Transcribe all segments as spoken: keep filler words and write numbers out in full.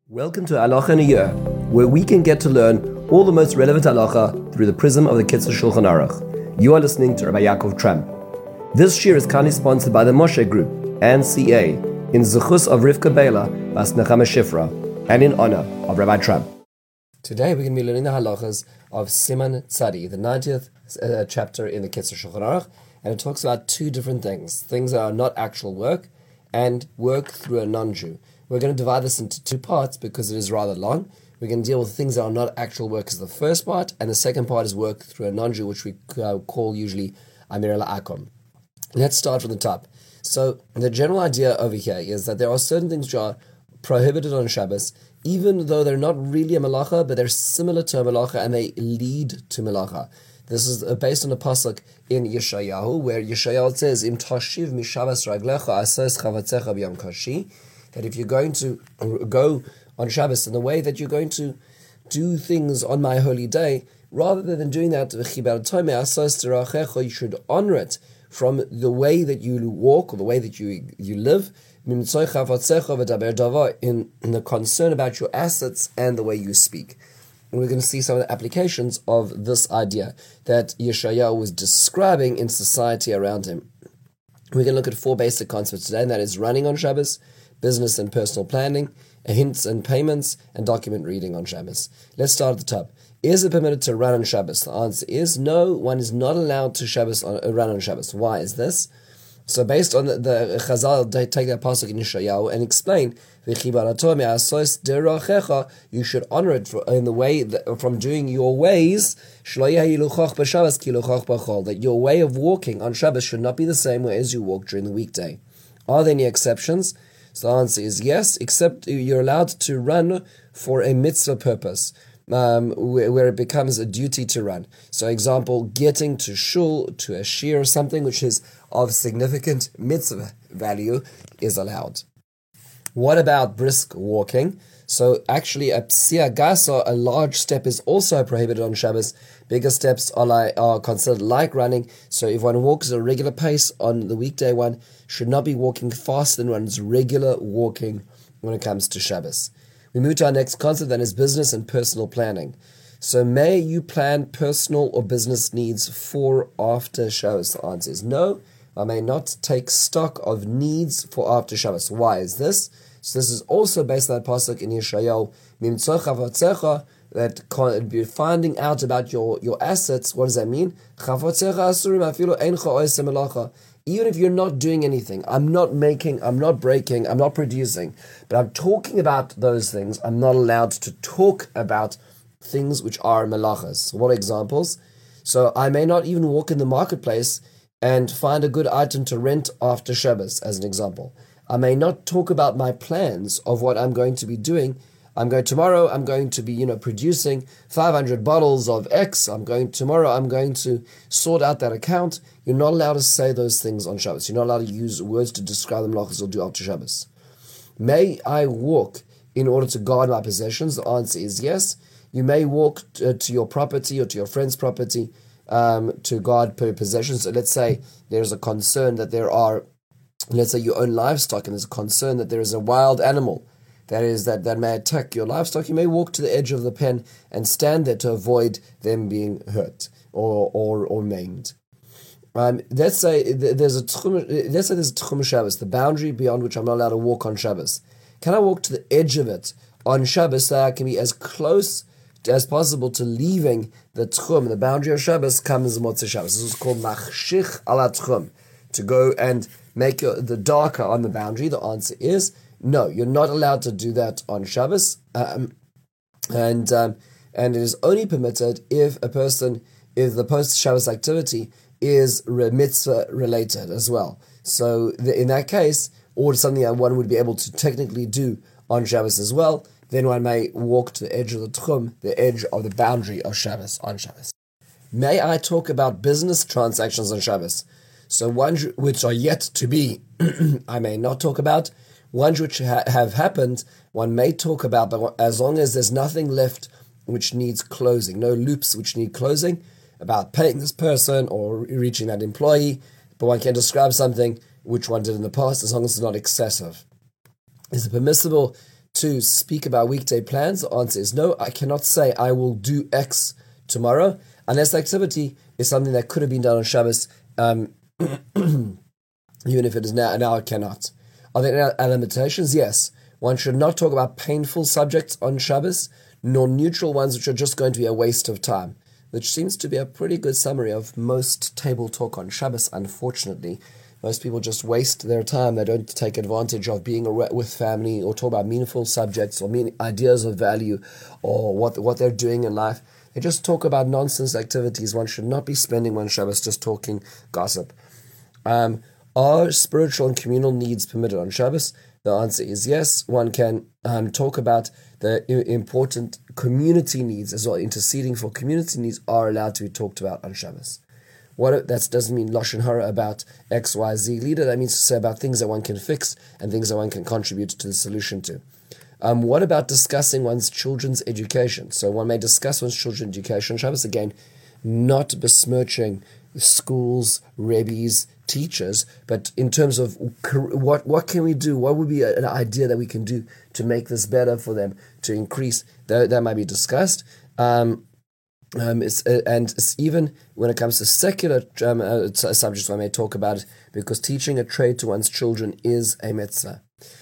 Welcome to Halacha in a Year, where we can get to learn all the most relevant halacha through the prism of the Kitzur Shulchan Aruch. You are listening to Rabbi Yaakov Tramp. This year is kindly sponsored by the Moshe Group and C A in Zechus of Rivka Bela Bas Nechama Shifra and in honor of Rabbi Tramp. Today we're going to be learning the halachas of Siman Tzadi, the ninetieth uh, chapter in the Kitzur Shulchan Aruch, and it talks about two different things, things that are not actual work and work through a non-Jew. We're going to divide this into two parts because it is rather long. We're going to deal with things that are not actual work as the first part, and the second part is work through a non-Jew, which we uh, call usually Amir La'akom. Let's start from the top. So the general idea over here is that there are certain things which are prohibited on Shabbos, even though they're not really a malacha, but they're similar to a malacha and they lead to malacha. This is based on a pasuk in Yeshayahu, where Yeshayahu says, "Im tashiv mishavas raglecha asos chavatzecha b'yom kashi," that if you're going to go on Shabbos in the way that you're going to do things on my holy day, rather than doing that, you should honor it from the way that you walk or the way that you you live, in, in the concern about your assets and the way you speak. And we're going to see some of the applications of this idea that Yeshayahu was describing in society around him. We're going to look at four basic concepts today, and that is running on Shabbos, business and personal planning, hints and payments, and document reading on Shabbos. Let's start at the top. Is it permitted to run on Shabbos? The answer is no, one is not allowed to Shabbos on, uh, run on Shabbos. Why is this? So based on the, the Chazal, they take that pasuk in Yeshayahu and explain, you should honor it for, in the way that, from doing your ways, that your way of walking on Shabbos should not be the same way as you walk during the weekday. Are there any exceptions? So the answer is yes, except you're allowed to run for a mitzvah purpose, um, where, where it becomes a duty to run. So example, getting to shul, to a shir, something which is of significant mitzvah value is allowed. What about brisk walking? So actually a psia gasa, a large step, is also prohibited on Shabbos. Bigger steps are, like, are considered like running. So if one walks at a regular pace on the weekday, one should not be walking faster than one's regular walking when it comes to Shabbos. We move to our next concept, that is business and personal planning. So may you plan personal or business needs for after Shabbos? The answer is no. I may not take stock of needs for after Shabbos. Why is this? So this is also based on that pasuk in Yeshayahu, that you're finding out about your, your assets. What does that mean? Even if you're not doing anything, I'm not making, I'm not breaking, I'm not producing, but I'm talking about those things. I'm not allowed to talk about things which are melachas. So what examples? So I may not even walk in the marketplace and find a good item to rent after Shabbos, as an example. I may not talk about my plans of what I'm going to be doing. I'm going tomorrow, I'm going to be, you know, producing five hundred bottles of X. I'm going tomorrow, I'm going to sort out that account. You're not allowed to say those things on Shabbos. You're not allowed to use words to describe the melachos or do after Shabbos. May I walk in order to guard my possessions? The answer is yes. You may walk to, to your property or to your friend's property um, to guard possessions. So let's say there's a concern that there are, let's say you own livestock and there's a concern that there is a wild animal that is that, that may attack your livestock. You may walk to the edge of the pen and stand there to avoid them being hurt or or, or maimed. Um, let's say there's a tchum, let's say there's a tchum Shabbos, the boundary beyond which I'm not allowed to walk on Shabbos. Can I walk to the edge of it on Shabbos so that I can be as close as possible to leaving the tchum, the boundary of Shabbos, comes Motzei Shabbos? This is called machshich ala tchum, to go and make the darker on the boundary. The answer is no, you're not allowed to do that on Shabbos, um, and um, and it is only permitted if a person, if the post-Shabbos activity is mitzvah related as well. So the, in that case, or something that one would be able to technically do on Shabbos as well, then one may walk to the edge of the tchum, the edge of the boundary of Shabbos on Shabbos. May I talk about business transactions on Shabbos? So ones which are yet to be, I may not talk about. Ones which ha- have happened, one may talk about, but as long as there's nothing left which needs closing, no loops which need closing, about paying this person or reaching that employee, but one can describe something which one did in the past as long as it's not excessive. Is it permissible to speak about weekday plans? The answer is no. I cannot say I will do X tomorrow unless the activity is something that could have been done on Shabbos, um, even if it is now. Now it cannot. Are there any limitations? Yes. One should not talk about painful subjects on Shabbos, nor neutral ones which are just going to be a waste of time, which seems to be a pretty good summary of most table talk on Shabbos, unfortunately. Most people just waste their time. They don't take advantage of being with family or talk about meaningful subjects or mean ideas of value or what what they're doing in life. They just talk about nonsense activities. One should not be spending one Shabbos just talking gossip. Um, are spiritual and communal needs permitted on Shabbos? The answer is yes. One can um, talk about the important community needs as well. Interceding for community needs are allowed to be talked about on Shabbos. What that doesn't mean Lashon Hara about X, Y, Z leader. That means to say about things that one can fix and things that one can contribute to the solution to. Um, what about discussing one's children's education? So one may discuss one's children's education on Shabbos, again, not besmirching schools, rebbes, teachers, but in terms of what what can we do? What would be an idea that we can do to make this better for them, to increase? That, that might be discussed. Um, Um, it's, uh, and it's even when it comes to secular um, uh, subjects, I may talk about it, because teaching a trade to one's children is a mitzvah.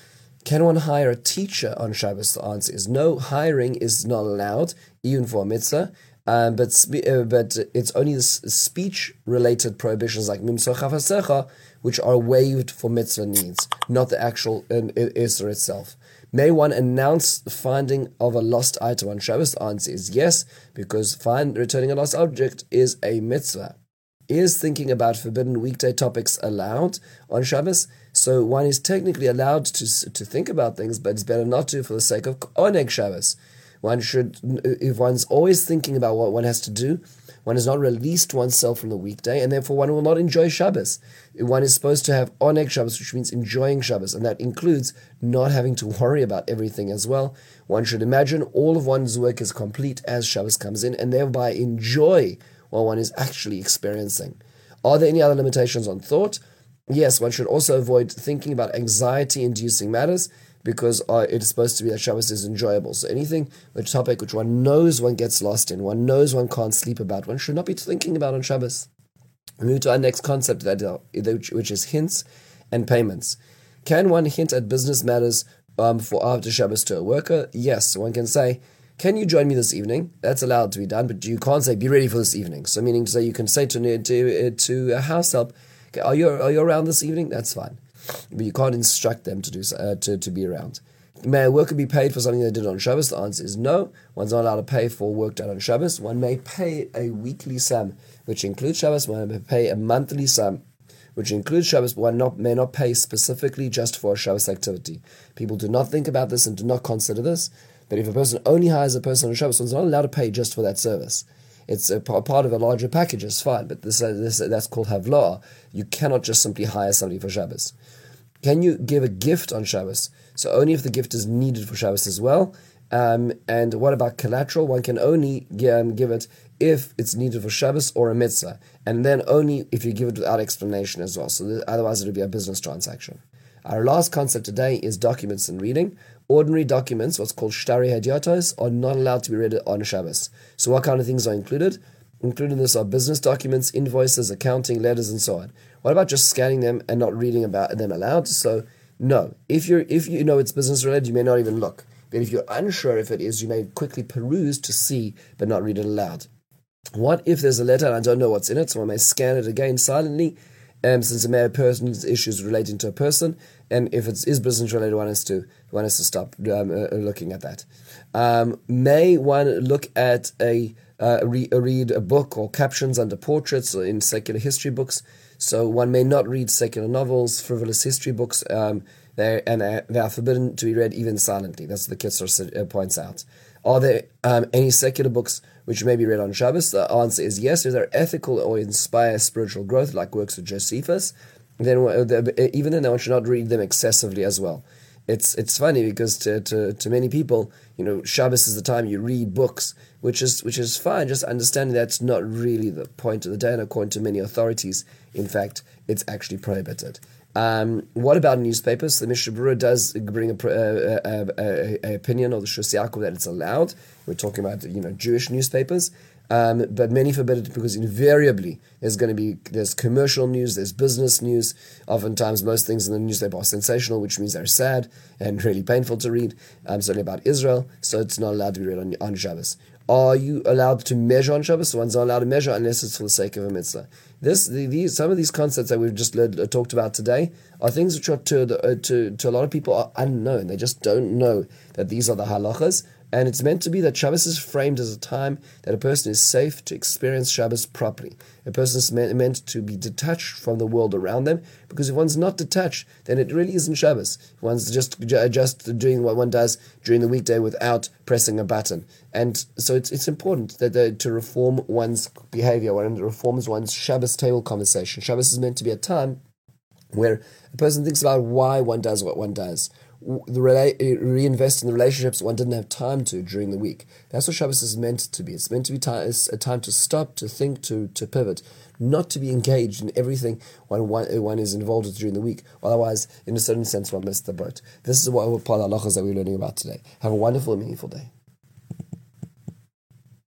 Can one hire a teacher on Shabbos? The answer is no. Hiring is not allowed, even for a mitzvah. Um, but spe- uh, but it's only the speech-related prohibitions like mimsoch hafasecha, which are waived for mitzvah needs, not the actual uh, Isser itself. May one announce the finding of a lost item on Shabbos? The answer is yes, because find, returning a lost object is a mitzvah. Is thinking about forbidden weekday topics allowed on Shabbos? So one is technically allowed to to think about things, but it's better not to for the sake of Oneg Shabbos. One should, if one's always thinking about what one has to do, one has not released oneself from the weekday, and therefore one will not enjoy Shabbos. One is supposed to have Oneg Shabbos, which means enjoying Shabbos, and that includes not having to worry about everything as well. One should imagine all of one's work is complete as Shabbos comes in, and thereby enjoy what one is actually experiencing. Are there any other limitations on thought? Yes, one should also avoid thinking about anxiety-inducing matters, because uh, it is supposed to be that Shabbos is enjoyable. So anything, a topic which one knows one gets lost in, one knows one can't sleep about, one should not be thinking about on Shabbos. We move to our next concept, that uh, which is hints and payments. Can one hint at business matters um, for after Shabbos to a worker? Yes, one can say, can you join me this evening? That's allowed to be done, but you can't say, be ready for this evening. So meaning to say, you can say to, to, to a house help, okay, are you, are you around this evening? That's fine. But you can't instruct them to do uh, to, to be around. May a worker be paid for something they did on Shabbos? The answer is no. One's not allowed to pay for work done on Shabbos. One may pay a weekly sum, which includes Shabbos. One may pay a monthly sum, which includes Shabbos, but one not, may not pay specifically just for a Shabbos activity. People do not think about this and do not consider this, but if a person only hires a person on Shabbos, one's not allowed to pay just for that service. It's a part of a larger package, it's fine, but this, uh, this uh, that's called havloah. You cannot just simply hire somebody for Shabbos. Can you give a gift on Shabbos? So only if the gift is needed for Shabbos as well. Um, and what about collateral? One can only um, give it if it's needed for Shabbos or a mitzvah, and then only if you give it without explanation as well. So th- otherwise it would be a business transaction. Our last concept today is documents and reading. Ordinary documents, what's called shtari hadyatos, are not allowed to be read on Shabbos. So what kind of things are included? Included in this are business documents, invoices, accounting, letters, and so on. What about just scanning them and not reading about them aloud? So no, if you're if you know it's business related, you may not even look. But if you're unsure if it is, you may quickly peruse to see, but not read it aloud. What if there's a letter and I don't know what's in it? So I may scan it again silently, um, since it may have person's issues relating to a person, and if it is business related, one has to one has to stop um, uh, looking at that. Um, may one look at a uh, re- read a book or captions under portraits or in secular history books? So one may not read secular novels, frivolous history books, um, and uh, they are forbidden to be read even silently. That's what the Kitzur points out. Are there um, any secular books which may be read on Shabbos? The answer is yes. If they're ethical or inspire spiritual growth, like works of Josephus, then even then one should not read them excessively as well. It's it's funny because to, to, to many people, you know, Shabbos is the time you read books, which is which is fine. Just understanding that's not really the point of the day, and according to many authorities, in fact, it's actually prohibited. Um, what about newspapers? The Mishnah Berurah does bring a, a, a, a, a opinion of the Shus Yaakov that it's allowed. We're talking about, you know, Jewish newspapers. Um, but many forbid it because invariably there's going to be there's commercial news, there's business news. Oftentimes, most things in the newspaper are sensational, which means they're sad and really painful to read. Um, certainly about Israel, so it's not allowed to be read on, on Shabbos. Are you allowed to measure on Shabbos? One's not allowed to measure unless it's for the sake of a mitzvah. This, the, these, some of these concepts that we've just learned, uh, talked about today are things which are to, the, uh, to to a lot of people are unknown. They just don't know that these are the halachas. And it's meant to be that Shabbos is framed as a time that a person is safe to experience Shabbos properly. A person is meant, meant to be detached from the world around them, because if one's not detached, then it really isn't Shabbos. One's just just doing what one does during the weekday without pressing a button. And so it's it's important that they, to reform one's behavior, one reforms one's Shabbos table conversation. Shabbos is meant to be a time where a person thinks about why one does what one does. The rela- reinvest in the relationships one didn't have time to during the week. That's what Shabbos is meant to be. It's meant to be time, it's a time to stop, to think, to to pivot, not to be engaged in everything one, one, one is involved with during the week. Otherwise, in a certain sense, one missed the boat. This is what part of the halachas that we're learning about today. Have a wonderful and meaningful day.